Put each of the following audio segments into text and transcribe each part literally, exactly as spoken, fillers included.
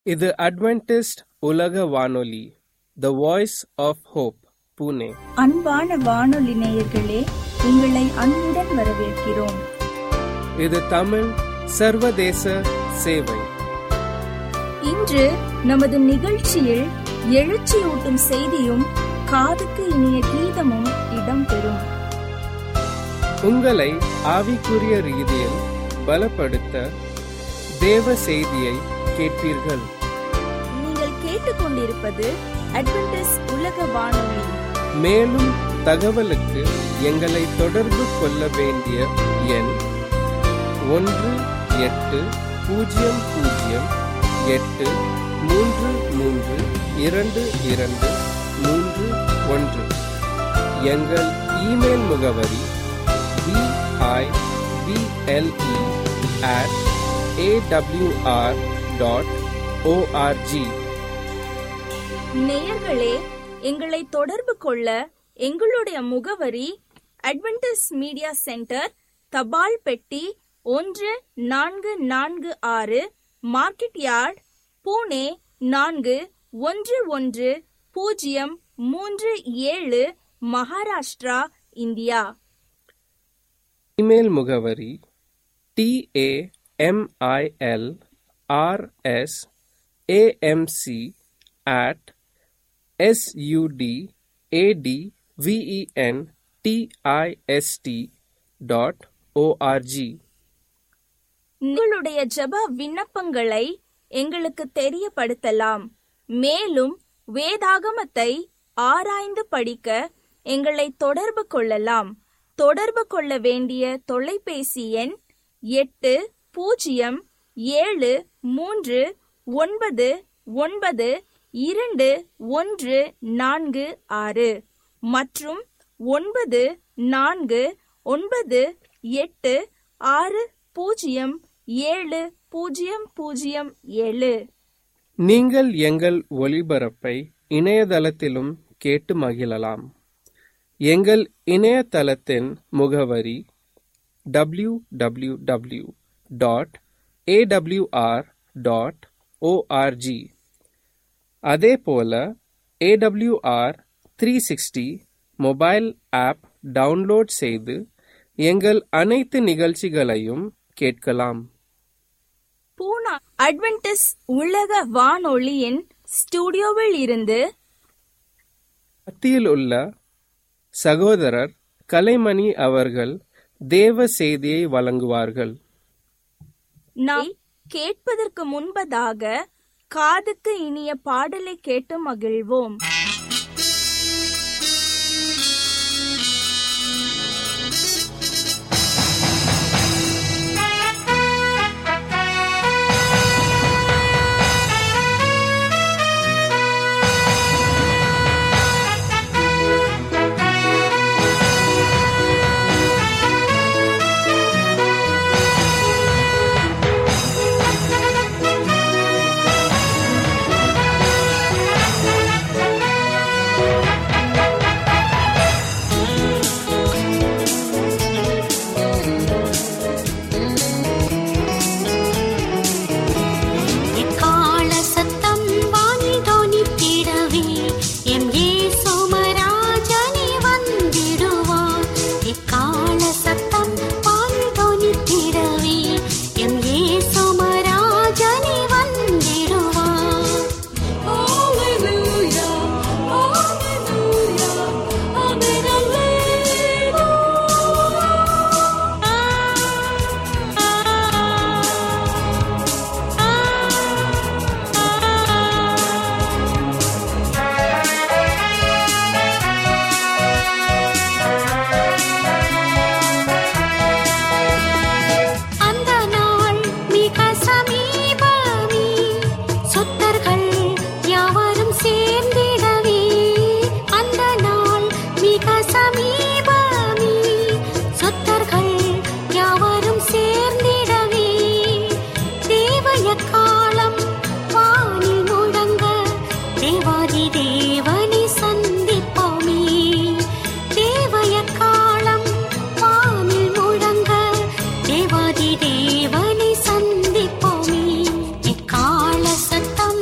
இது அட்வென்டிஸ்ட் உலக வானொலி, the voice of hope, Pune. அன்பான வானொலி நேயர்களே, உங்களை அன்புடன் வரவேற்கிறோம். இது தமிழ் சர்வதேச சேவை. இன்று நமது நிகழ்ச்சியில் எழுச்சியூட்டும் செய்தியும் காதுக்கு இனிய கீதமும் இடம்பெறும். உங்களை ஆவிக்குரிய ரீதியில் பலப்படுத்த தேவ செய்தியை கேட்பீர்கள். நீங்கள் கேட்டுக்கொண்டிருப்பது அட்வென்டிஸ்ட் உலக வானொலி. மேலும் தகவலுக்கு எங்களை தொடர்பு கொள்ள வேண்டிய எண் ஒன்று எட்டு பூஜ்ஜியம் பூஜ்ஜியம் எட்டு மூன்று மூன்று இரண்டு இரண்டு மூன்று ஒன்று. எங்கள் இமெயில் முகவரி B I B L E at AWR dot ORG. நேயர்களே, எங்களை தொடர்பு கொள்ள எங்களுடைய முகவரி அட்வென்டிஸ்ட் மீடியா சென்டர், தபால் பெட்டி ஒன்று நான்கு நான்கு ஆறு, மார்க்கெட் யார்ட், புனே நான்கு ஒன்று ஒன்று பூஜ்ஜியம் மூன்று ஏழு, மகாராஷ்டிரா, இந்தியா. இமெயில் முகவரி டிஏஎம்ஐஎல் RS AMC at SUDATVEN DIST dot O R G. உங்களுடைய ஜெப விண்ணப்பங்களை எங்களுக்கு தெரியப்படுத்தலாம். மேலும் வேதாகமத்தை ஆராய்ந்து படிக்க எங்களை தொடர்பு கொள்ளலாம். தொடர்பு கொள்ள வேண்டிய தொலைபேசி எண் எட்டு பூஜ்ஜியம் ஏழு மூன்று ஒன்பது ஒன்பது இரண்டு ஒன்று நான்கு ஆறு மற்றும் ஒன்பது நான்கு ஒன்பது எட்டு ஆறு பூஜ்ஜியம் ஏழு பூஜ்ஜியம் பூஜ்ஜியம் ஏழு. நீங்கள் எங்கள் ஒளிபரப்பை இணையதளத்திலும் கேட்டு மகிழலாம். எங்கள் இணையதளத்தின் முகவரி W W W dot AWR dot ORG. அதே போல AWR three sixty mobile app download செய்து எங்கள் அனைத்து நிகழ்ச்சிகளையும் கேட்கலாம். பூனா அட்வென்டிஸ்ட் உலக வானொலியின் ஸ்டுடியோவில் இருந்து மத்தியில் உள்ள சகோதரர் கலைமணி அவர்கள் தேவ செய்தியை வழங்குவார்கள். நாம் கேட்பதற்கு முன்பதாக காதுக்கு இனிய பாடலை கேட்டு மகிழ்வோம். தேவாதி தேவனை சந்திப்போமே. இக்கால சத்தம்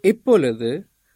இப்பொழுது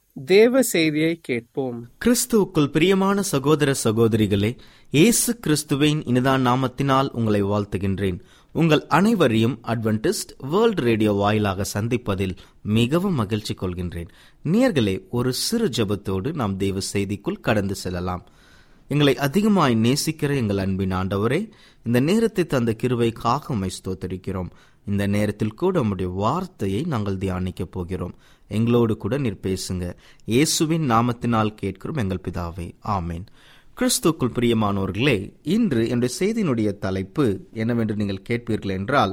தேவ செய்தியை கேட்போம். கிறிஸ்துவுக்குள் பிரியமான சகோதர சகோதரிகளே, இயேசு கிறிஸ்துவின் இனிதான நாமத்தினால் உங்களை வாழ்த்துகின்றேன். உங்கள் அனைவரையும் அட்வென்டிஸ்ட் வேர்ல்ட் ரேடியோ வாயிலாக சந்திப்பதில் மிகவும் மகிழ்ச்சி கொள்கின்றேன். நேயர்களே, ஒரு சிறு ஜெபத்தோடு நாம் தேவ செய்திக்குள் கடந்து செல்லலாம். எங்களை அதிகமாய் நேசிக்கிற எங்கள் அன்பின் ஆண்டவரே, இந்த நேரத்தை தந்த கிருபைக்காக உம்மை ஸ்தோத்திரிக்கிறோம். இந்த நேரத்தில் கூட உம்முடைய வார்த்தையை நாங்கள் தியானிக்க போகிறோம். எங்களோடு கூட நீர் பேசுங்க. இயேசுவின் நாமத்தினால் கேட்கிறோம் எங்கள் பிதாவே, ஆமேன். கிறிஸ்துக்குள் பிரியமானோர்களே, இன்று என்னுடைய செய்தியினுடைய தலைப்பு என்னவென்று நீங்கள் கேட்பீர்கள் என்றால்,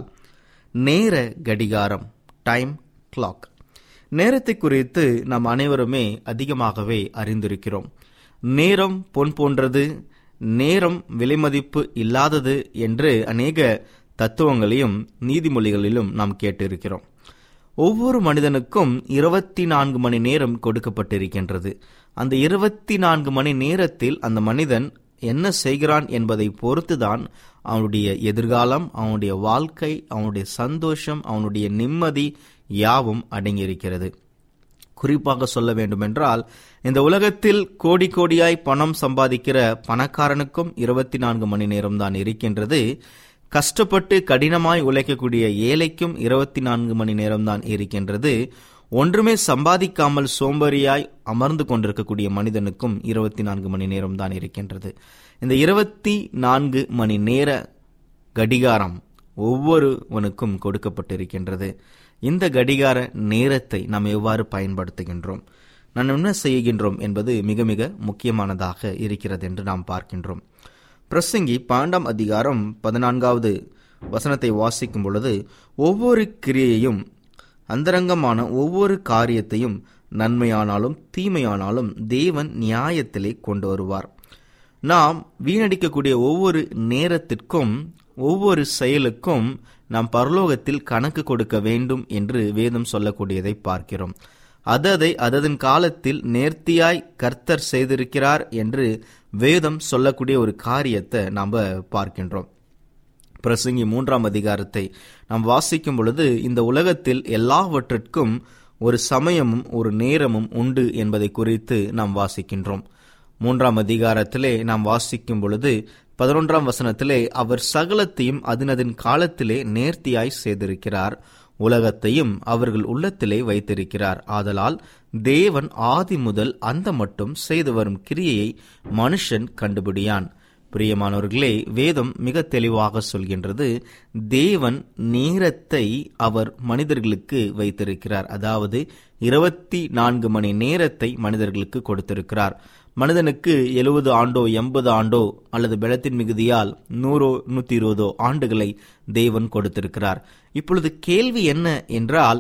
நேர கடிகாரம், டைம் கிளாக். நேரத்தை குறித்து நாம் அனைவருமே அதிகமாகவே அறிந்திருக்கிறோம். நேரம் பொன் போன்றது, நேரம் விலைமதிப்பு இல்லாதது என்று அநேக தத்துவங்களையும் நீதிமொழிகளிலும் நாம் கேட்டிருக்கிறோம். ஒவ்வொரு மனிதனுக்கும் இருபத்தி நான்கு மணி நேரம் கொடுக்கப்பட்டிருக்கின்றது. அந்த இருபத்தி நான்கு மணி நேரத்தில் அந்த மனிதன் என்ன செய்கிறான் என்பதை பொறுத்துதான் அவனுடைய எதிர்காலம், அவனுடைய வாழ்க்கை, அவனுடைய சந்தோஷம், அவனுடைய நிம்மதி யாவும் அடங்கியிருக்கிறது. குறிப்பாக சொல்ல வேண்டுமென்றால், இந்த உலகத்தில் கோடி கோடியாய் பணம் சம்பாதிக்கிற பணக்காரனுக்கும் இருபத்தி நான்கு மணி நேரம் தான் இருக்கின்றது. கஷ்டப்பட்டு கடினமாய் உழைக்கக்கூடிய ஏழைக்கும் இருபத்தி நான்கு மணி நேரம் தான் இருக்கின்றது. ஒன்றுமே சம்பாதிக்காமல் சோம்பேறியாய் அமர்ந்து கொண்டிருக்கக்கூடிய மனிதனுக்கும் இருபத்தி நான்கு மணி நேரம் தான் இருக்கின்றது. இந்த இருபத்தி நான்கு மணி நேர கடிகாரம் ஒவ்வொருவனுக்கும் கொடுக்கப்பட்டிருக்கின்றது. இந்த கடிகார நேரத்தை நாம் எவ்வாறு பயன்படுத்துகின்றோம், நாம் என்ன செய்கின்றோம் என்பது மிக மிக முக்கியமானதாக இருக்கிறது என்று நாம் பார்க்கின்றோம். பிரசங்கி பன்னெண்டாம் அதிகாரம் பதினான்காவது வசனத்தை வாசிக்கும் பொழுது, ஒவ்வொரு கிரியையும் அந்தரங்கமான ஒவ்வொரு காரியத்தையும் நன்மையானாலும் தீமையானாலும் தேவன் நியாயத்திலே கொண்டு வருவார். நாம் வீணடிக்கக்கூடிய ஒவ்வொரு நேரத்திற்கும் ஒவ்வொரு செயலுக்கும் நாம் பரலோகத்தில் கணக்கு கொடுக்க வேண்டும் என்று வேதம் சொல்லக்கூடியதை பார்க்கிறோம். அததை அதன் காலத்தில் நேர்த்தியாய் கர்த்தர் செய்திருக்கிறார் என்று வேதம் சொல்லக்கூடிய ஒரு காரியத்தை நாம் பார்க்கின்றோம். பிரசங்கி மூன்றாம் அதிகாரத்தை நாம் வாசிக்கும் பொழுது, இந்த உலகத்தில் எல்லாவற்றிற்கும் ஒரு சமயமும் ஒரு நேரமும் உண்டு என்பதை குறித்து நாம் வாசிக்கின்றோம். மூன்றாம் அதிகாரத்திலே நாம் வாசிக்கும் பொழுது பதினொன்றாம் வசனத்திலே, அவர் சகலத்தையும் அதனதின் காலத்திலே நேர்த்தியாய் செய்திருக்கிறார், உலகத்தையும் அவர்கள் உள்ளத்திலே வைத்திருக்கிறார். ஆதலால் தேவன் ஆதி முதல் அந்த மட்டும் செய்து வரும் கிரியையை மனுஷன் கண்டுபிடியான். பிரியமானவர்களே, வேதம் மிக தெளிவாக சொல்கின்றது, தேவன் நேரத்தை அவர் மனிதர்களுக்கு வைத்திருக்கிறார். அதாவது இருபத்தி நான்கு மணி நேரத்தை மனிதர்களுக்கு கொடுத்திருக்கிறார். மனிதனுக்கு எழுபது ஆண்டோ எண்பது ஆண்டோ அல்லது பலத்தின் மிகுதியால் நூறோ நூத்தி இருபதோ ஆண்டுகளை தேவன் கொடுத்திருக்கிறார். இப்பொழுது கேள்வி என்ன என்றால்,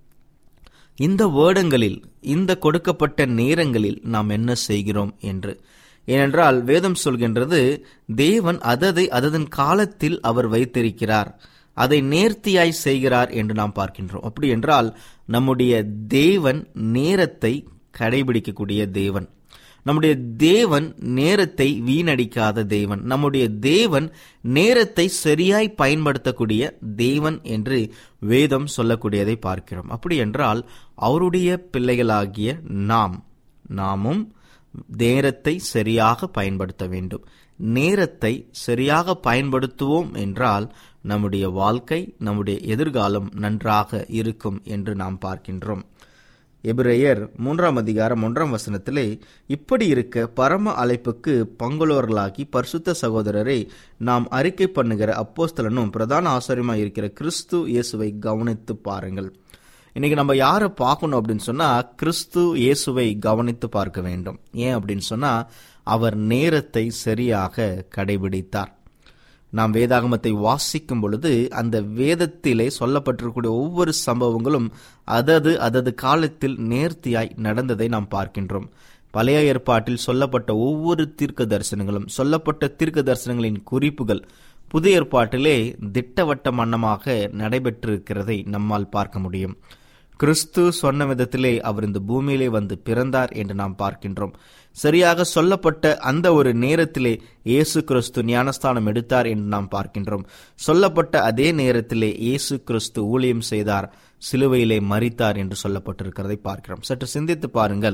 இந்த வேடங்களில், இந்த கொடுக்கப்பட்ட நேரங்களில் நாம் என்ன செய்கிறோம் என்று. ஏனென்றால் வேதம் சொல்கின்றது, தேவன் அததை அதன் காலத்தில் அவர் வைத்திருக்கிறார், அதை நேர்த்தியாய் செய்கிறார் என்று நாம் பார்க்கின்றோம். அப்படி என்றால் நம்முடைய தேவன் நேரத்தை கடைபிடிக்கக்கூடிய தேவன். நம்முடைய தேவன் நேரத்தை வீணடிக்காத தேவன். நம்முடைய தேவன் நேரத்தை சரியாய் பயன்படுத்தக்கூடிய தேவன் என்று வேதம் சொல்லக்கூடியதை பார்க்கிறோம். அப்படி என்றால் அவருடைய பிள்ளைகளாகிய நாம் நாமும் நேரத்தை சரியாக பயன்படுத்த வேண்டும். நேரத்தை சரியாக பயன்படுத்துவோம் என்றால் நம்முடைய வாழ்க்கை, நம்முடைய எதிர்காலம் நன்றாக இருக்கும் என்று நாம் பார்க்கின்றோம். எபிரேயர் மூன்றாம் அதிகாரம் ஒன்றாம் வசனத்திலே, இப்படி இருக்க பரம அழைப்புக்கு பங்குள்ளவர்களாகி பரிசுத்த சகோதரரை நாம் அறிக்கை பண்ணுகிற அப்போஸ்தலனும் பிரதான ஆசாரியமாய் இருக்கிற கிறிஸ்து இயேசுவை கவனித்து பாருங்கள். இன்னைக்கு நம்ம யாரை பார்க்கணும் அப்படின்னு சொன்னா, கிறிஸ்து இயேசுவை கவனித்து பார்க்க வேண்டும். ஏன் அப்படின்னு சொன்னா, அவர் நேரத்தை சரியாக கடைபிடித்தார். நாம் வேதாகமத்தை வாசிக்கும் பொழுது அந்த வேதத்திலே சொல்லப்பட்டிருக்கூடிய ஒவ்வொரு சம்பவங்களும் அதது அதது காலத்தில் நேர்த்தியாய் நடந்ததை நாம் பார்க்கின்றோம். பழைய ஏற்பாட்டில் சொல்லப்பட்ட ஒவ்வொரு தீர்க்க தரிசனங்களும், சொல்லப்பட்ட தீர்க்க தரிசனங்களின் குறிப்புகள் புதிய ஏற்பாட்டிலே திட்டவட்ட மன்னமாக நடைபெற்றிருக்கிறதை நம்மால் பார்க்க முடியும். கிறிஸ்து சொன்ன விதத்திலே அவர் இந்த பூமியிலே வந்து பிறந்தார் என்று நாம் பார்க்கின்றோம். சரியாக சொல்லப்பட்ட அந்த ஒரு நேரத்திலே இயேசு கிறிஸ்து ஞானஸ்தானம் எடுத்தார் என்று நாம் பார்க்கின்றோம். சொல்லப்பட்ட அதே நேரத்திலே இயேசு கிறிஸ்து ஊழியம் செய்தார். சிலுவையிலே மரித்தார் என்று சொல்லப்பட்டிருக்கிறதை பார்க்கிறோம். சற்று சிந்தித்து பாருங்கள்.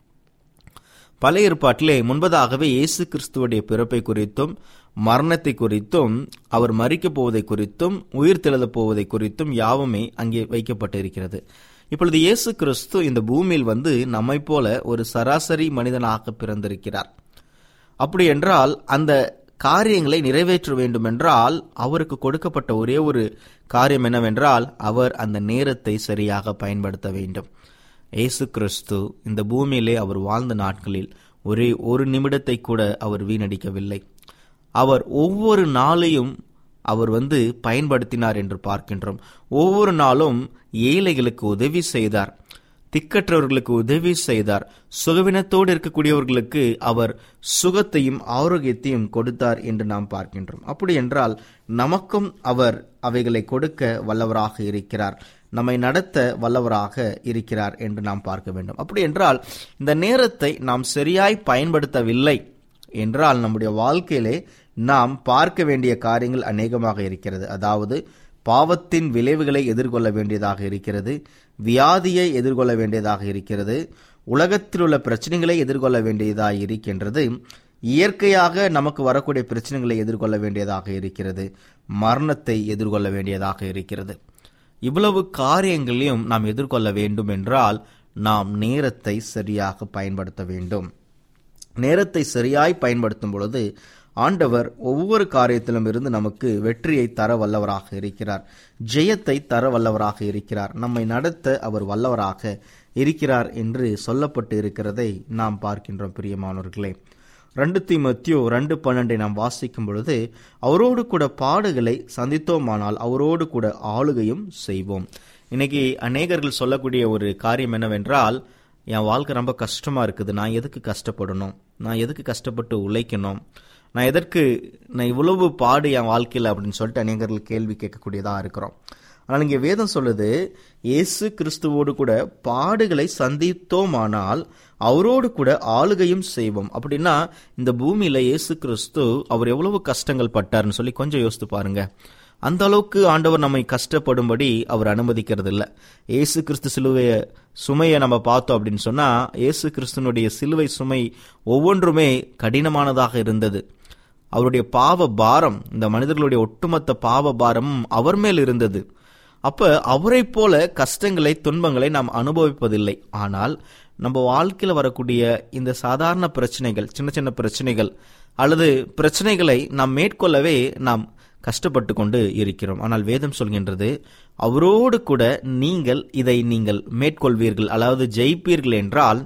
பழைய ஏற்பாட்டிலே முன்பதாகவே இயேசு கிறிஸ்துவுடைய பிறப்பை குறித்தும் மரணத்தை குறித்தும் அவர் மரிக்கப் போவதை குறித்தும் உயிர் தெழுதப் போவதை குறித்தும் யாவுமே அங்கே வைக்கப்பட்டிருக்கிறது. இப்பொழுது இயேசு கிறிஸ்து இந்த பூமியில் வந்து நம்மை போல ஒரு சராசரி மனிதனாக பிறந்திருக்கிறார். அப்படி என்றால் அந்த காரியங்களை நிறைவேற்ற வேண்டும் என்றால் அவருக்கு கொடுக்கப்பட்ட ஒரே ஒரு காரியம் என்னவென்றால் அவர் அந்த நேரத்தை சரியாக பயன்படுத்த வேண்டும். இயேசு கிறிஸ்து இந்த பூமியிலே அவர் வாழ்ந்த நாட்களில் ஒரே ஒரு நிமிடத்தை கூட அவர் வீணடிக்கவில்லை. அவர் ஒவ்வொரு நாளையும் அவர் வந்து பயன்படுத்தினார் என்று பார்க்கின்றோம். ஒவ்வொரு நாளும் ஏழைகளுக்கு உதவி செய்தார், திக்கற்றவர்களுக்கு உதவி செய்தார், சுகவினத்தோடு இருக்கக்கூடியவர்களுக்கு அவர் சுகத்தையும் ஆரோக்கியத்தையும் கொடுத்தார் என்று நாம் பார்க்கின்றோம். அப்படி என்றால் நமக்கும் அவர் அவைகளை கொடுக்க வல்லவராக இருக்கிறார், நம்மை நடத்த வல்லவராக இருக்கிறார் என்று நாம் பார்க்க வேண்டும். அப்படி என்றால் இந்த நேரத்தை நாம் சரியாய் பயன்படுத்தவில்லை என்றால் நம்முடைய வாழ்க்கையிலே நாம் பார்க்க வேண்டிய காரியங்கள் அநேகமாக இருக்கிறது. அதாவது பாவத்தின் விளைவுகளை எதிர்கொள்ள வேண்டியதாக இருக்கிறது, வியாதியை எதிர்கொள்ள வேண்டியதாக இருக்கிறது, உலகத்தில் உள்ள பிரச்சனைகளை எதிர்கொள்ள வேண்டியதாக இருக்கின்றது, இயற்கையாக நமக்கு வரக்கூடிய பிரச்சனைகளை எதிர்கொள்ள வேண்டியதாக இருக்கிறது, மரணத்தை எதிர்கொள்ள வேண்டியதாக இருக்கிறது. இவ்வளவு காரியங்களையும் நாம் எதிர்கொள்ள வேண்டும் என்றால் நாம் நேரத்தை சரியாக பயன்படுத்த வேண்டும். நேரத்தை சரியாய் பயன்படுத்தும் பொழுது ஆண்டவர் ஒவ்வொரு காரியத்திலும் இருந்து நமக்கு வெற்றியை தர வல்லவராக இருக்கிறார், ஜெயத்தை தர வல்லவராக இருக்கிறார், நம்மை நடத்த அவர் வல்லவராக இருக்கிறார் என்று சொல்லப்பட்டு இருக்கிறதை நாம் பார்க்கின்றோம். பிரியமானவர்களே, ரெண்டு தீமோத்தேயு ரெண்டு பன்னெண்டை நாம் வாசிக்கும் பொழுது அவரோடு கூட பாடுகளை சந்தித்தோமானால் அவரோடு கூட ஆளுகையும் செய்வோம். இன்னைக்கு அநேகர்கள் சொல்லக்கூடிய ஒரு காரியம் என்னவென்றால், என் வாழ்க்கை ரொம்ப கஷ்டமா இருக்குது, நான் எதுக்கு கஷ்டப்படணும், நான் எதுக்கு கஷ்டப்பட்டு உழைக்கணும், நான் எதற்கு நான் இவ்வளவு பாடு என் வாழ்க்கையில் அப்படின்னு சொல்லிட்டு அநேகர்கள் கேள்வி கேட்கக்கூடியதாக இருக்கிறோம். ஆனால் இங்கே வேதம் சொல்லுது, இயேசு கிறிஸ்துவோடு கூட பாடுகளை சந்தித்தோமானால் அவரோடு கூட ஆளுகையும் செய்வோம். அப்படின்னா இந்த பூமியில இயேசு கிறிஸ்து அவர் எவ்வளவு கஷ்டங்கள் பட்டார்னு சொல்லி கொஞ்சம் யோசித்து பாருங்க. அந்த அளவுக்கு ஆண்டவர் நம்மை கஷ்டப்படும்படி அவர் அனுமதிக்கிறது இல்லை. இயேசு கிறிஸ்து சிலுவைய சுமையை நம்ம பார்த்தோம் அப்படின்னு சொன்னா, இயேசு கிறிஸ்துனுடைய சிலுவை சுமை ஒவ்வொன்றுமே கடினமானதாக இருந்தது. அவருடைய பாவ பாரம், இந்த மனிதர்களுடைய ஒட்டுமொத்த பாவ பாரம் அவர் மேல் இருந்தது. அப்ப அவரை போல கஷ்டங்களை துன்பங்களை நாம் அனுபவிப்பதில்லை. ஆனால் நம்ம வாழ்க்கையில் வரக்கூடிய இந்த சாதாரண பிரச்சனைகள், சின்ன சின்ன பிரச்சனைகள் அல்லது பிரச்சனைகளை நாம் மேற்கொள்ளவே நாம் கஷ்டப்பட்டு கொண்டு இருக்கிறோம். ஆனால் வேதம் சொல்கின்றது, அவரோடு கூட நீங்கள் இதை நீங்கள் மேற்கொள்வீர்கள், அதாவது ஜெயிப்பீர்கள் என்றால்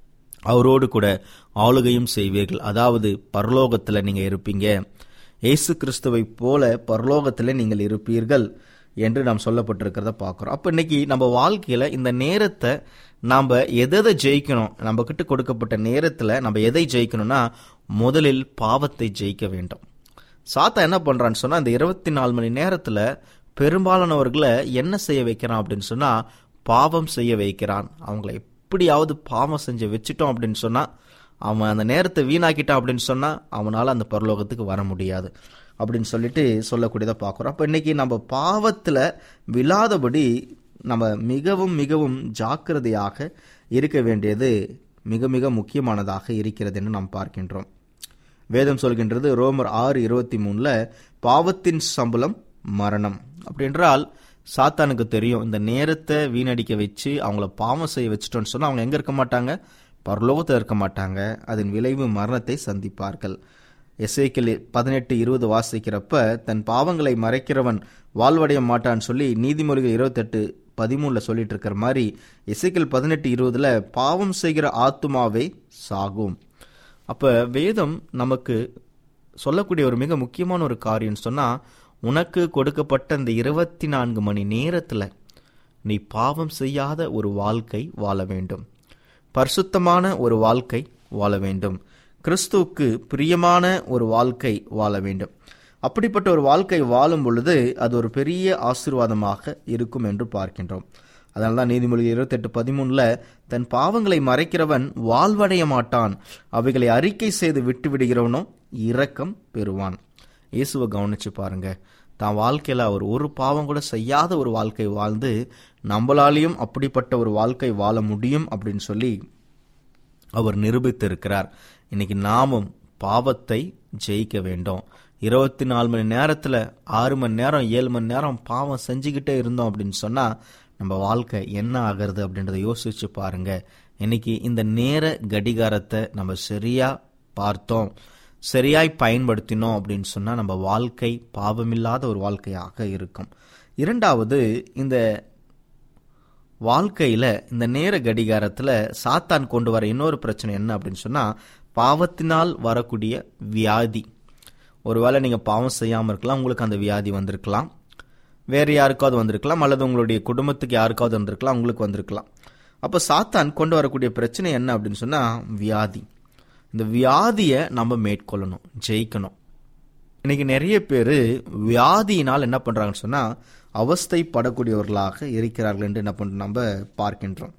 அவரோடு கூட ஆளுகையும் செய்வீர்கள். அதாவது பரலோகத்தில் நீங்க இருப்பீங்க, இயேசு கிறிஸ்துவை போல பரலோகத்தில் நீங்கள் இருப்பீர்கள் என்று நாம் சொல்லப்பட்டிருக்கிறத பார்க்கிறோம். அப்ப இன்னைக்கு நம்ம வாழ்க்கையில இந்த நேரத்தை நாம எதை ஜெயிக்கணும், நம்ம கிட்ட கொடுக்கப்பட்ட நேரத்துல நம்ம எதை ஜெயிக்கணும்னா முதலில் பாவத்தை ஜெயிக்க வேண்டும். சாத்தா என்ன பண்றான்னு சொன்னா, இந்த இருபத்தி நாலு மணி நேரத்துல பெரும்பாலானவர்களை என்ன செய்ய வைக்கிறான் அப்படின்னு சொன்னா, பாவம் செய்ய வைக்கிறான். அவங்களை எப்படியாவது பாவம் செஞ்சு வச்சுட்டோம் அப்படின்னு சொன்னா, அவன் அந்த நேரத்தை வீணாக்கிட்டான் அப்படின்னு சொன்னா அவனால அந்த பரலோகத்துக்கு வர முடியாது அப்படின்னு சொல்லிட்டு சொல்லக்கூடியதை பார்க்குறோம். அப்போ இன்னைக்கு நம்ம பாவத்தில் விழாதபடி நம்ம மிகவும் மிகவும் ஜாக்கிரதையாக இருக்க வேண்டியது மிக மிக முக்கியமானதாக இருக்கிறது என்று நாம் பார்க்கின்றோம். வேதம் சொல்கின்றது ரோமர் ஆறு இருபத்தி மூணுல பாவத்தின் சம்பளம் மரணம். அப்படின்றால் சாத்தானுக்கு தெரியும், இந்த நேரத்தை வீணடிக்க வச்சு அவங்கள பாவம் செய்ய வச்சுட்டோன்னு சொன்னா அவங்க எங்க இருக்க மாட்டாங்க, பரலோகத்தில் இருக்க மாட்டாங்க. அதன் விளைவு மரணத்தை சந்திப்பார்கள். எசேக்கியேல் பதினெட்டு இருபது வாசிக்கிறப்ப, தன் பாவங்களை மறைக்கிறவன் வாழ்வடைய மாட்டான்னு சொல்லி நீதிமொழிகள் இருபத்தெட்டு பதிமூணுல சொல்லிட்டு இருக்கிற மாதிரி எசேக்கியேல் பதினெட்டு இருபதுல பாவம் செய்கிற ஆத்துமாவை சாகும். அப்ப வேதம் நமக்கு சொல்லக்கூடிய ஒரு மிக முக்கியமான ஒரு காரியம் சொன்னா, உனக்கு கொடுக்கப்பட்ட இந்த இருபத்தி நான்கு மணி நேரத்துல நீ பாவம் செய்யாத ஒரு வாழ்க்கை வாழ வேண்டும், பரிசுத்தமான ஒரு வாழ்க்கை வாழ வேண்டும், கிறிஸ்துவுக்கு பிரியமான ஒரு வாழ்க்கை வாழ வேண்டும். அப்படிப்பட்ட ஒரு வாழ்க்கை வாழும் பொழுது அது ஒரு பெரிய ஆசீர்வாதமாக இருக்கும் என்று பார்க்கின்றோம். அதனால்தான் நீதிமொழிகள் இருபத்தி எட்டு பதிமூணுல தன் பாவங்களை மறைக்கிறவன் வாழ்வடைய மாட்டான், அவைகளை அறிக்கை செய்து விட்டு விடுகிறவனோ இரக்கம் பெறுவான். இயேசுவை கவனிச்சு பாருங்க, தான் வாழ்க்கையில அவர் ஒரு பாவம் கூட செய்யாத ஒரு வாழ்க்கை வாழ்ந்து நம்மளாலையும் அப்படிப்பட்ட ஒரு வாழ்க்கை வாழ முடியும் அப்படின்னு சொல்லி அவர் நிரூபித்திருக்கிறார். இன்னைக்கு நாமும் பாவத்தை ஜெயிக்க வேண்டும். இருபத்தி நாலு மணி நேரத்தில் ஆறு மணி நேரம் ஏழு மணி நேரம் பாவம் செஞ்சுக்கிட்டே இருந்தோம் அப்படின்னு சொன்னால் நம்ம வாழ்க்கை என்ன ஆகிறது அப்படின்றத யோசிச்சு பாருங்க. இன்னைக்கு இந்த நேர கடிகாரத்தை நம்ம சரியா பார்த்தோம், சரியாய் பயன்படுத்தினோம் அப்படின்னு சொன்னால் நம்ம வாழ்க்கை பாவமில்லாத ஒரு வாழ்க்கையாக இருக்கும். இரண்டாவது, இந்த வாழ்க்கையில் இந்த நேர கடிகாரத்தில் சாத்தான் கொண்டு வர இன்னொரு பிரச்சனை என்ன அப்படின்னு சொன்னால் பாவத்தினால் வரக்கூடிய வியாதி. ஒருவேளை நீங்கள் பாவம் செய்யாமல் இருக்கலாம், உங்களுக்கு அந்த வியாதி வந்திருக்கலாம், வேறு யாருக்காவது வந்திருக்கலாம், அல்லது உங்களுடைய குடும்பத்துக்கு யாருக்காவது வந்திருக்கலாம், உங்களுக்கு வந்திருக்கலாம். அப்போ சாத்தான் கொண்டு வரக்கூடிய பிரச்சனை என்ன அப்படின்னு சொன்னால் வியாதி. இந்த வியாதியை நம்ம மேற்கொள்ளணும், ஜெயிக்கணும். இன்னைக்கு நிறைய பேர் வியாதியினால் என்ன பண்ணுறாங்கன்னு சொன்னால் அவஸ்தைப்படக்கூடியவர்களாக இருக்கிறார்கள் என்று என்ன பண்ணுறோம் நம்ம பார்க்கின்றோம்.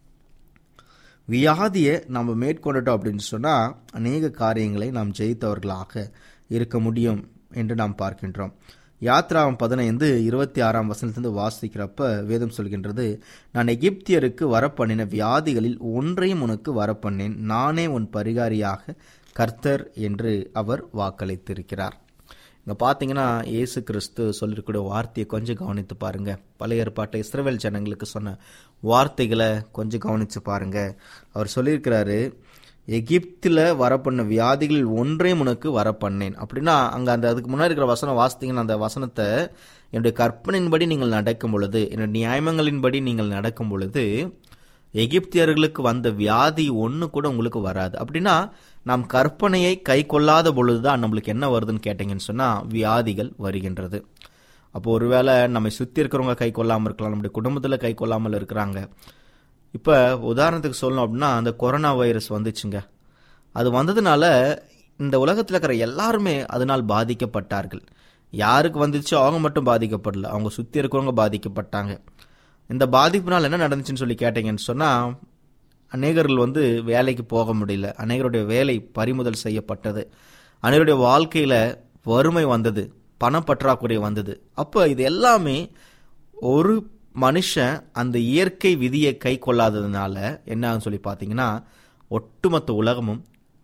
வியாதியை நம்ம மேற்கொண்டுட்டோம் அப்படின்னு சொன்னால் அநேக காரியங்களை நாம் ஜெயித்தவர்களாக இருக்க முடியும் என்று நாம் பார்க்கின்றோம். யாத்ராகம் பதினைந்து இருபத்தி ஆறாம் வசனத்திலிருந்து வாசிக்கிறப்ப வேதம் சொல்கின்றது, நான் எகிப்தியருக்கு வரப்பண்ணின வியாதிகளில் ஒன்றையும் உனக்கு வரப்பண்ணேன், நானே உன் பரிகாரியாக கர்த்தர் என்று அவர் வாக்களித்திருக்கிறார். இங்கே பார்த்தீங்கன்னா இயேசு கிறிஸ்து சொல்லிருக்கூடிய வார்த்தையை கொஞ்சம் கவனித்து பாருங்க. பழைய ஏற்பாட்டை இஸ்ரவேல் ஜனங்களுக்கு சொன்ன வார்த்தைகளை கொஞ்சம் கவனித்து பாருங்க. அவர் சொல்லியிருக்கிறாரு, எகிப்தில் வரப்பண்ண வியாதிகளில் ஒன்றையும் உனக்கு வரப்பண்ணேன். அப்படின்னா அங்கே அந்த அதுக்கு முன்னாடி இருக்கிற வசனம் வாசித்தீங்கன்னா அந்த வசனத்தை, என்னுடைய கற்பனையின்படி நீங்கள் நடக்கும் பொழுது, என்னுடைய நியாயங்களின்படி நீங்கள் நடக்கும் பொழுது எகிப்தியர்களுக்கு வந்த வியாதி ஒன்று கூட உங்களுக்கு வராது. அப்படின்னா நாம் கற்பனையை கை கொள்ளாத பொழுதுதான் நம்மளுக்கு என்ன வருதுன்னு கேட்டீங்கன்னு சொன்னால் வியாதிகள் வருகின்றது. அப்போ ஒருவேளை நம்மை சுற்றி இருக்கிறவங்க கை கொள்ளாமல் இருக்கலாம், நம்முடைய குடும்பத்தில் கை கொள்ளாமல் இருக்கிறாங்க. இப்போ உதாரணத்துக்கு சொல்லணும் அப்படின்னா அந்த கொரோனா வைரஸ் வந்துச்சுங்க. அது வந்ததுனால இந்த உலகத்தில் இருக்கிற எல்லாருமே அதனால் பாதிக்கப்பட்டார்கள். யாருக்கு வந்துச்சோ அவங்க மட்டும் பாதிக்கப்படல, அவங்க சுற்றி இருக்கிறவங்க பாதிக்கப்பட்டாங்க. இந்த பாதிப்புனால் என்ன நடந்துச்சுன்னு சொல்லி கேட்டீங்கன்னு சொன்னால் அநேகர்கள் வந்து வேலைக்கு போக முடியல, அநேகருடைய வேலை பறிமுதல் செய்யப்பட்டது, அநேகருடைய வாழ்க்கையில் வறுமை வந்தது, பணப்பற்றாக்குறை வந்தது. அப்போ இது எல்லாமே ஒரு மனுஷன் அந்த இயற்கை விதியை கை கொள்ளாததுனால என்னன்னு சொல்லி பார்த்தீங்கன்னா ஒட்டுமொத்த உலகமும்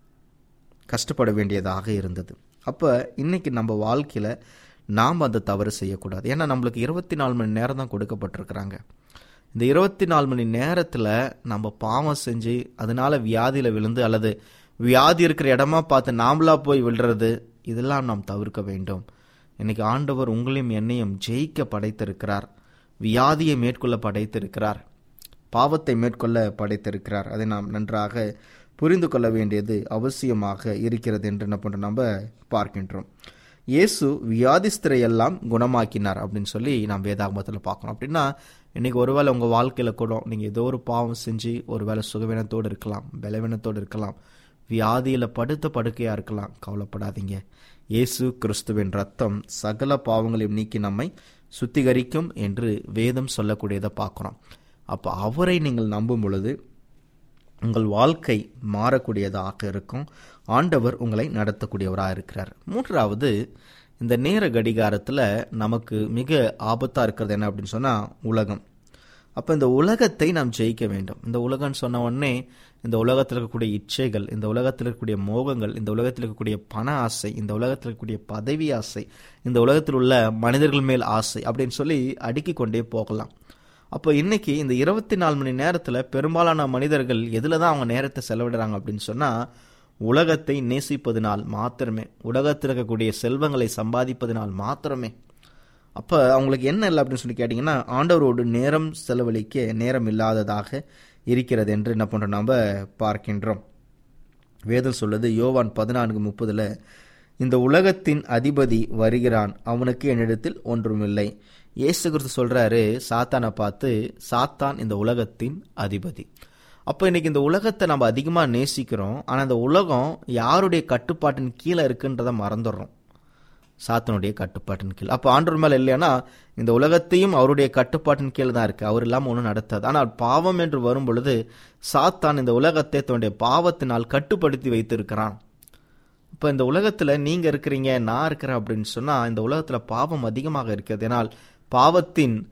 கஷ்டப்பட வேண்டியதாக இருந்தது. அப்போ இன்னைக்கு நம்ம வாழ்க்கையில் நாம் அந்த தவறு செய்யக்கூடாது. ஏன்னா நம்மளுக்கு இருபத்தி நாலு மணி நேரம் தான் கொடுக்கப்பட்டிருக்கிறாங்க. இந்த இருபத்தி நாலு மணி நேரத்தில் நம்ம பாவம் செஞ்சு அதனால வியாதியில் விழுந்து அல்லது வியாதி இருக்கிற இடமா பார்த்து நாமளா போய் விழுறது, இதெல்லாம் நாம் தவிர்க்க வேண்டும். இன்னைக்கு ஆண்டவர் உங்களையும் என்னையும் ஜெயிக்க படைத்திருக்கிறார், வியாதியை மேற்கொள்ள படைத்திருக்கிறார், பாவத்தை மேற்கொள்ள படைத்திருக்கிறார். அதை நாம் நன்றாக புரிந்து கொள்ள வேண்டியது அவசியமாக இருக்கிறது என்று என்ன பண்ணுறோம் நம்ம பார்க்கின்றோம். இயேசு வியாதிஸ்தரை எல்லாம் குணமாக்கினார் அப்படின்னு சொல்லி நாம் வேதாகமத்தில் பார்க்கணும். அப்படின்னா இன்னைக்கு ஒருவேளை உங்கள் வாழ்க்கையில் கூட நீங்கள் ஏதோ ஒரு பாவம் செஞ்சு ஒருவேளை சுகவீனத்தோடு இருக்கலாம், பலவீனத்தோடு இருக்கலாம், வியாதியில் படுத்த படுக்கையாக இருக்கலாம். கவலைப்படாதீங்க. இயேசு கிறிஸ்துவின் ரத்தம் சகல பாவங்களையும் நீக்கி நம்மை சுத்திகரிக்கும் என்று வேதம் சொல்லக்கூடியதை பார்க்குறோம். அப்போ அவரை நீங்கள் நம்பும் பொழுது உங்கள் வாழ்க்கை மாறக்கூடியதாக இருக்கும். ஆண்டவர் உங்களை நடத்தக்கூடியவராக இருக்கிறார். மூன்றாவது, இந்த நேர கடிகாரத்தில் நமக்கு மிக ஆபத்தாக இருக்கிறது என்ன அப்படின்னு சொன்னால் உலகம். அப்போ இந்த உலகத்தை நாம் ஜெயிக்க வேண்டும். இந்த உலகம்னு சொன்ன உடனே இந்த உலகத்தில் இருக்கக்கூடிய இச்சைகள், இந்த உலகத்தில் இருக்கக்கூடிய மோகங்கள், இந்த உலகத்தில் இருக்கக்கூடிய பண ஆசை, இந்த உலகத்தில் இருக்கக்கூடிய பதவி ஆசை, இந்த உலகத்தில் உள்ள மனிதர்கள் மேல் ஆசை அப்படின்னு சொல்லி அடுக்கி கொண்டே போகலாம். அப்போ இன்னைக்கு இந்த இருபத்தி நாலு மணி நேரத்தில் பெரும்பாலான மனிதர்கள் எதில் தான் அவங்க நேரத்தை செலவிடுறாங்க அப்படின்னு சொன்னால் உலகத்தை நேசிப்பதனால் மாத்திரமே, உலகத்தில் இருக்கக்கூடிய செல்வங்களை சம்பாதிப்பதனால் மாத்திரமே. அப்போ அவங்களுக்கு என்ன இல்லை அப்படின்னு சொல்லி கேட்டிங்கன்னா ஆண்டவரோடு நேரம் செலவழிக்க நேரம் இல்லாததாக இருக்கிறது என்று என்ன பண்ணுறோம் நம்ம பார்க்கின்றோம். வேதம் சொல்லுது யோவான் பதினான்கு முப்பதில், இந்த உலகத்தின் அதிபதி வருகிறான், அவனுக்கு என்னிடத்தில் ஒன்றுமில்லை. இயேசு கிறிஸ்து சொல்றாரு சாத்தானை பார்த்து, சாத்தான் இந்த உலகத்தின் அதிபதி. அப்போ இன்னைக்கு இந்த உலகத்தை நம்ம அதிகமாக நேசிக்கிறோம், ஆனால் இந்த உலகம் யாருடைய கட்டுப்பாட்டின் கீழே இருக்குன்றதை மறந்துடுறோம், சாத்தானுடைய கட்டுப்பாட்டின் கீழ். அப்போ ஆண்டவர் மேலே இல்லைன்னா இந்த உலகத்தையும் அவருடைய கட்டுப்பாட்டின் கீழே தான் இருக்குது, அவர் இல்லாமல் ஒன்றும் நடத்தாது. ஆனால் பாவம் என்று வரும் பொழுது சாத்தான் இந்த உலகத்தை தன்னுடைய பாவத்தினால் கட்டுப்படுத்தி வைத்திருக்கிறான். இப்போ இந்த உலகத்தில் நீங்கள் இருக்கிறீங்க, நான் இருக்கிறேன் அப்படின்னு சொன்னால் இந்த உலகத்தில் பாவம் அதிகமாக இருக்கிறது. ஏன்னால் பாவத்தின்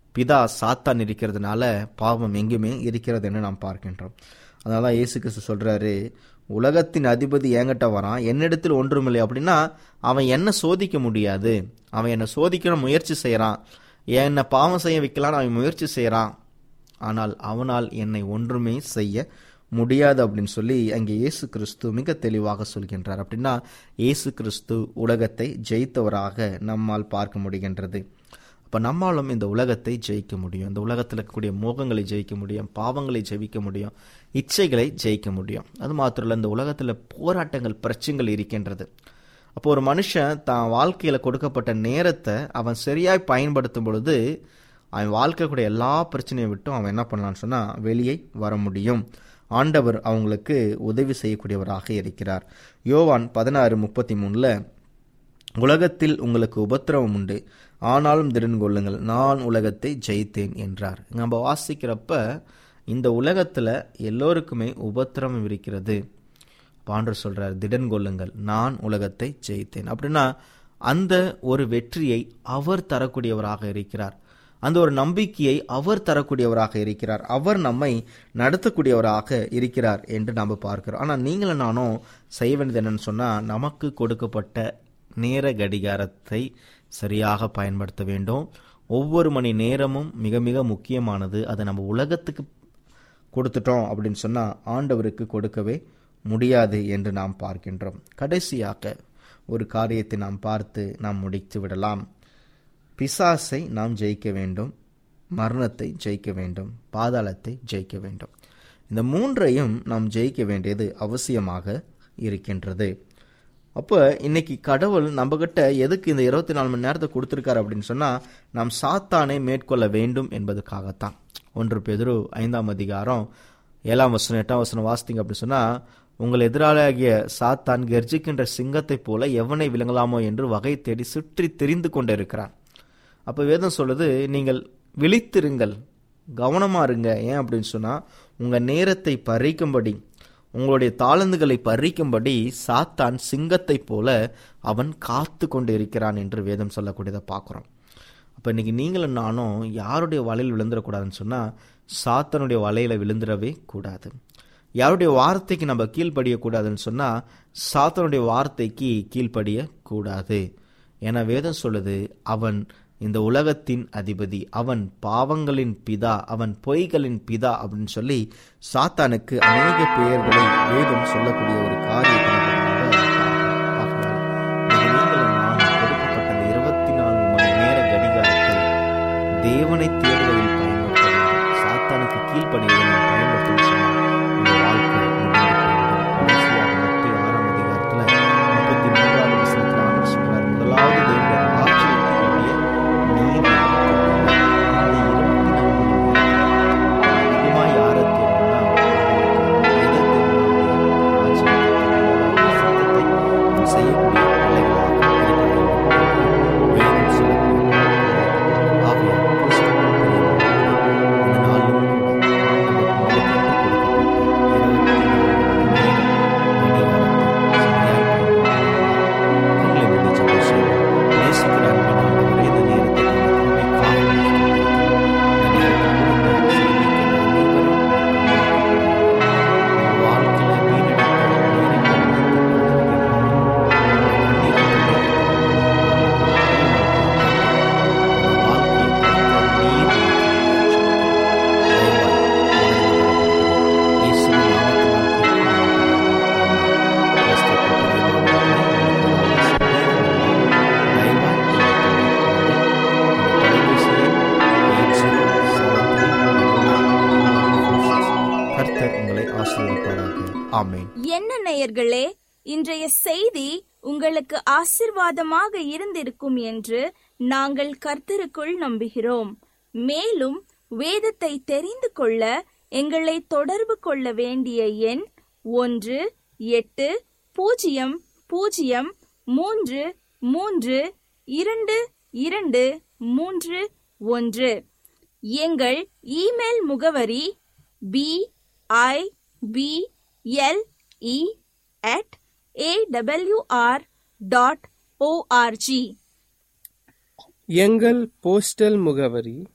பிதா சாத்தான் இருக்கிறதுனால பாவம் எங்குமே இருக்கிறது என்று நாம் பார்க்கின்றோம். அதனால இயேசு கிறிஸ்து சொல்றாரு, உலகத்தின் அதிபதி என்கிட்ட வரான், என்னிடத்தில் ஒன்றுமில்லை. அப்படின்னா அவன் என்ன சோதிக்க முடியாது, அவன் என்னை சோதிக்க முயற்சி செய்யறான், என்னை பாவம் செய்ய வைக்கலான்னு அவன் முயற்சி செய்யறான், ஆனால் அவனால் என்னை ஒன்றுமே செய்ய முடியாது அப்படின்னு சொல்லி அங்கே இயேசு கிறிஸ்து மிக தெளிவாக சொல்கின்றார். அப்படின்னா இயேசு கிறிஸ்து உலகத்தை ஜெயித்தவராக நம்மால் பார்க்க முடிகின்றது. அப்போ நம்மாலும் இந்த உலகத்தை ஜெயிக்க முடியும். இந்த உலகத்தில் இருக்கக்கூடிய மோகங்களை ஜெயிக்க முடியும், பாவங்களை ஜெயிக்க முடியும், இச்சைகளை ஜெயிக்க முடியும். அது மாத்திரம் இல்லை, இந்த உலகத்தில் போராட்டங்கள், பிரச்சனைகள் இருக்கின்றது. அப்போ ஒரு மனுஷன் தான் வாழ்க்கையில் கொடுக்கப்பட்ட நேரத்தை அவன் சரியாய் பயன்படுத்தும் பொழுது அவன் வாழ்க்கைக்கூடிய எல்லா பிரச்சனையை விட்டும் அவன் என்ன பண்ணலான்னு சொன்னால் வெளியே வர முடியும். ஆண்டவர் அவங்களுக்கு உதவி செய்யக்கூடியவராக இருக்கிறார். யோவான் பதினாறு முப்பத்தி மூணுல உலகத்தில் உங்களுக்கு உபத்திரவம் உண்டு, ஆனாலும் திடன் கொள்ளுங்கள், நான் உலகத்தை ஜெயித்தேன் என்றார். நம்ம வாசிக்கிறப்ப இந்த உலகத்தில் எல்லோருக்குமே உபத்திரவம் இருக்கிறது. ஆண்டவர் சொல்றார், திடன் கொள்ளுங்கள், நான் உலகத்தை ஜெயித்தேன். அப்படின்னா அந்த ஒரு வெற்றியை அவர் தரக்கூடியவராக இருக்கிறார். அந்த ஒரு நம்பிக்கையை அவர் தரக்கூடியவராக இருக்கிறார். அவர் நம்மை நடத்தக்கூடியவராக இருக்கிறார் என்று நாம் பார்க்கிறோம். ஆனால் நீங்களும் நானும் செய்ய வேண்டியது என்னன்னு சொன்னால், நமக்கு கொடுக்கப்பட்ட நேர கடிகாரத்தை சரியாக பயன்படுத்த வேண்டும். ஒவ்வொரு மணி நேரமும் மிக மிக முக்கியமானது. அதை நம்ம உலகத்துக்கு கொடுத்துட்டோம் அப்படின்னு சொன்னால் ஆண்டவருக்கு கொடுக்கவே முடியாது என்று நாம் பார்க்கின்றோம். கடைசியாக ஒரு காரியத்தை நாம் பார்த்து நாம் முடித்து விடலாம். பிசாசை நாம் ஜெயிக்க வேண்டும், மரணத்தை ஜெயிக்க வேண்டும், பாதாளத்தை ஜெயிக்க வேண்டும். இந்த மூன்றையும் நாம் ஜெயிக்க வேண்டியது அவசியமாக இருக்கின்றது. அப்போ இன்னைக்கு கடவுள் நம்ம கிட்ட எதுக்கு இந்த இருபத்தி நாலு மணி நேரத்தை கொடுத்துருக்காரு அப்படின்னு சொன்னால், நாம் சாத்தானை மேற்கொள்ள வேண்டும் என்பதுக்காகத்தான். ஒன்று பேதுரு ஐந்தாம் அதிகாரம் ஏழாம் வசனம் எட்டாம் வசனம் வாசித்தீங்க அப்படின்னு சொன்னால், உங்கள் எதிராளியாகிய சாத்தான் கர்ஜிக்கின்ற சிங்கத்தை போல எவனை விளங்கலாமோ என்று வகை தேடி சுற்றி தெரிந்து கொண்டு இருக்கிறான். அப்போ வேதம் சொல்லுது, நீங்கள் விழித்திருங்கள், கவனமாக இருங்க. ஏன் அப்படின்னு சொன்னால், உங்கள் நேரத்தை பறிக்கும்படி, உங்களுடைய தாளந்துகளை பறிக்கும்படி சாத்தான் சிங்கத்தை போல அவன் காத்து கொண்டு இருக்கிறான் என்று வேதம் சொல்லக்கூடியதை பார்க்குறோம். அப்போ இன்னைக்கு நீங்களும் நானும் யாருடைய வலையில் விழுந்துடக்கூடாதுன்னு சொன்னால், சாத்தானுடைய வலையில் விழுந்துடவே கூடாது. யாருடைய வார்த்தைக்கு நம்ம கீழ்ப்படியக்கூடாதுன்னு சொன்னால், சாத்தானுடைய வார்த்தைக்கு கீழ்ப்படியக்கூடாது. ஏன்னா வேதம் சொல்லுது, அவன் இந்த உலகத்தின் அதிபதி, அவன் பாவங்களின் பிதா, அவன் பொய்களின் பிதா அப்படின்னு சொல்லி சாத்தானுக்கு அநேக பெயர்களை வேதம் சொல்லக்கூடிய ஒரு காரியத்தை நீங்களும் நான் கொடுக்கப்பட்ட இந்த இருபத்தி நான்கு மணி நேர கடிகாரத்தை தேவனை தேடுவதில் பயன்படுத்த வேண்டும். சாத்தானுக்கு கீழ்ப்படியை நாம் பயன்படுத்தணும் சொன்னால் இந்த வாழ்க்கை மத்திய ஆறாம் அதிகாரத்துல முப்பத்தி மூன்றாவது வசனத்தில் ஆண்டவர் சொல்றார், முதலாவது தேவனுடைய ராஜ்யத்தினுடைய நீதி அதிகமாக யாரை தேடணும்னா செய்யக்கூடிய பிள்ளைகளாக வேதம் சொல்லக்கூடிய என்ன நேயர்களே, இன்றைய செய்தி உங்களுக்கு ஆசீர்வாதமாக இருந்திருக்கும் என்று நாங்கள் கர்த்தருக்குள் நம்புகிறோம். மேலும் வேதத்தை தெரிந்து கொள்ள எங்களை தொடர்பு கொள்ள வேண்டிய எண் ஒன்று எட்டு பூஜ்ஜியம் பூஜ்ஜியம் மூன்று மூன்று இரண்டு இரண்டு மூன்று ஒன்று. எங்கள் இமெயில் முகவரி B I B L E at A W R dot ORG. எங்கள் போஸ்டல் முகவரி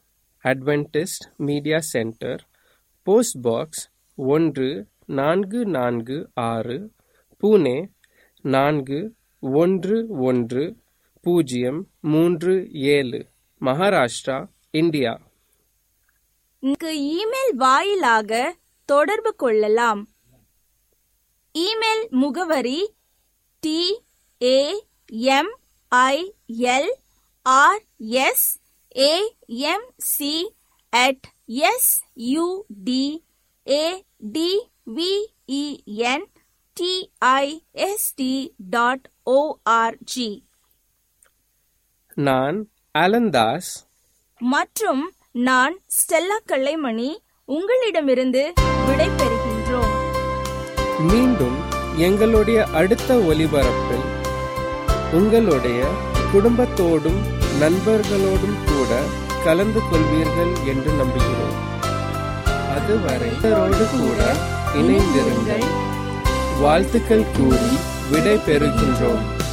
Adventist media centre, post box ஒன்று நான்கு நான்கு ஆறு, புனே நான்கு ஒன்று ஒன்று பூஜ்ஜியம் மூன்று ஏழு, மகாராஷ்டிரா, இந்தியா. இங்கு இமெயில் வாயிலாக தொடர்பு கொள்ளலாம். இமெயில் முகவரி T A M I L R S A M C at S U D A D V E N D I S T dot ORG. நான் அலந்தாஸ் மற்றும் நான் ஸ்டெல்லா கல்லைமணி உங்களிடமிருந்து விடை பெறுகின்றோம். மீண்டும் எங்களுடைய அடுத்த ஒலிபரப்பில் உங்களுடைய குடும்பத்தோடும் நண்பர்களோடும் கூட கலந்து கொள்வீர்கள் என்று நம்புகிறோம். அதுவரை இவரோடு கூட இணைந்திருங்கள். வாழ்த்துக்கள் கூறி விடை பெறுகின்றோம்.